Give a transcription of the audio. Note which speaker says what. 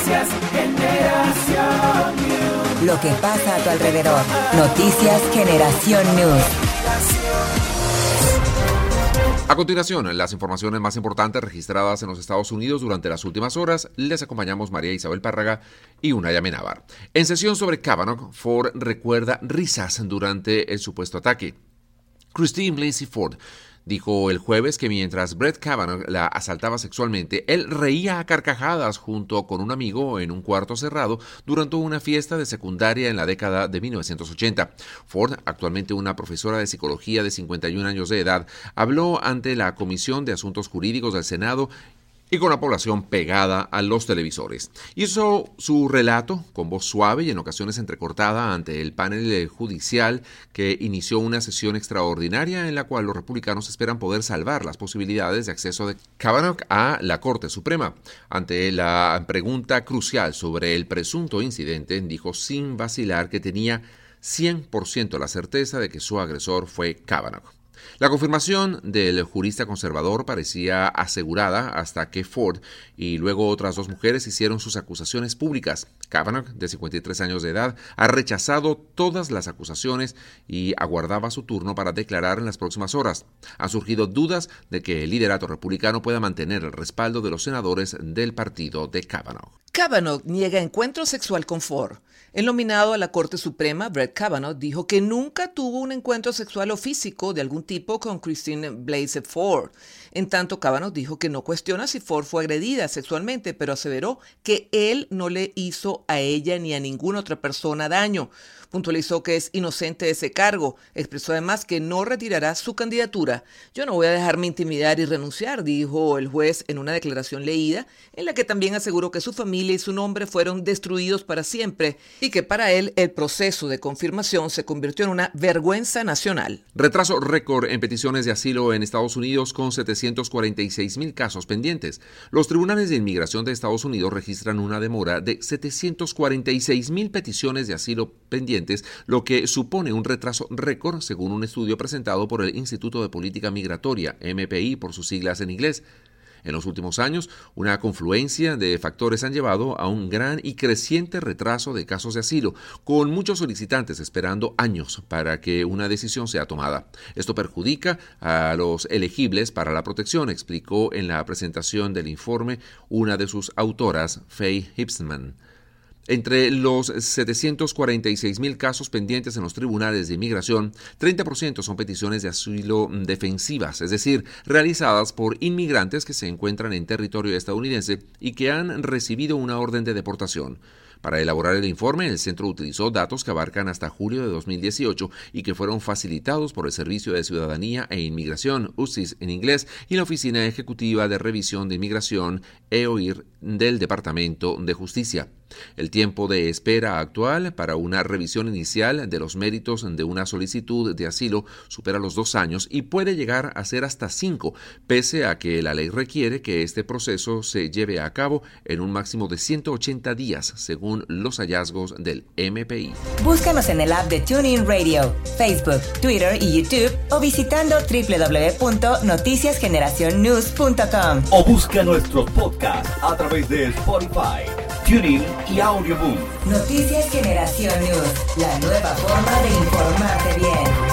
Speaker 1: Noticias Generación News.
Speaker 2: Lo que pasa a tu alrededor. Noticias Generación News.
Speaker 3: A continuación, las informaciones más importantes registradas en los Estados Unidos durante las últimas horas. Les acompañamos María Isabel Párraga y Unay Amenábar. En sesión sobre Kavanaugh, Ford recuerda risas durante el supuesto ataque. Christine Blasey Ford dijo el jueves que mientras Brett Kavanaugh la asaltaba sexualmente, él reía a carcajadas junto con un amigo en un cuarto cerrado durante una fiesta de secundaria en la década de 1980. Ford, actualmente una profesora de psicología de 51 años de edad, habló ante la Comisión de Asuntos Jurídicos del Senado y con la población pegada a los televisores. Hizo su relato con voz suave y en ocasiones entrecortada ante el panel judicial que inició una sesión extraordinaria en la cual los republicanos esperan poder salvar las posibilidades de acceso de Kavanaugh a la Corte Suprema. Ante la pregunta crucial sobre el presunto incidente, dijo sin vacilar que tenía 100% la certeza de que su agresor fue Kavanaugh. La confirmación del jurista conservador parecía asegurada hasta que Ford y luego otras dos mujeres hicieron sus acusaciones públicas. Kavanaugh, de 53 años de edad, ha rechazado todas las acusaciones y aguardaba su turno para declarar en las próximas horas. Han surgido dudas de que el liderato republicano pueda mantener el respaldo de los senadores del partido de Kavanaugh.
Speaker 4: Kavanaugh niega encuentro sexual con Ford. El nominado a la Corte Suprema, Brett Kavanaugh, dijo que nunca tuvo un encuentro sexual o físico de algún tipo con Christine Blasey Ford. En tanto, Kavanaugh dijo que no cuestiona si Ford fue agredida sexualmente, pero aseveró que él no le hizo a ella ni a ninguna otra persona daño. Puntualizó que es inocente de ese cargo. Expresó además que no retirará su candidatura. Yo no voy a dejarme intimidar y renunciar, dijo el juez en una declaración leída, en la que también aseguró que su familia y su nombre fueron destruidos para siempre y que para él el proceso de confirmación se convirtió en una vergüenza nacional.
Speaker 3: Retraso récord en peticiones de asilo en Estados Unidos con 746,000 casos pendientes. Los tribunales de inmigración de Estados Unidos registran una demora de 746,000 peticiones de asilo pendientes, lo que supone un retraso récord según un estudio presentado por el Instituto de Política Migratoria, MPI por sus siglas en inglés. En los últimos años, una confluencia de factores han llevado a un gran y creciente retraso de casos de asilo, con muchos solicitantes esperando años para que una decisión sea tomada. Esto perjudica a los elegibles para la protección, explicó en la presentación del informe una de sus autoras, Faye Hipsman. Entre los 746,000 casos pendientes en los tribunales de inmigración, 30% son peticiones de asilo defensivas, es decir, realizadas por inmigrantes que se encuentran en territorio estadounidense y que han recibido una orden de deportación. Para elaborar el informe, el centro utilizó datos que abarcan hasta julio de 2018 y que fueron facilitados por el Servicio de Ciudadanía e Inmigración, USCIS en inglés, y la Oficina Ejecutiva de Revisión de Inmigración, EOIR, del Departamento de Justicia. El tiempo de espera actual para una revisión inicial de los méritos de una solicitud de asilo supera los 2 años y puede llegar a ser hasta 5, pese a que la ley requiere que este proceso se lleve a cabo en un máximo de 180 días, según los hallazgos del MPI.
Speaker 2: Búscanos en el app de TuneIn Radio, Facebook, Twitter y YouTube o visitando www.noticiasgeneracionnews.com.
Speaker 5: O busca nuestros podcasts a través de Spotify, TuneIn y Audioboom.
Speaker 2: Noticias Generación News, la nueva forma de informarte bien.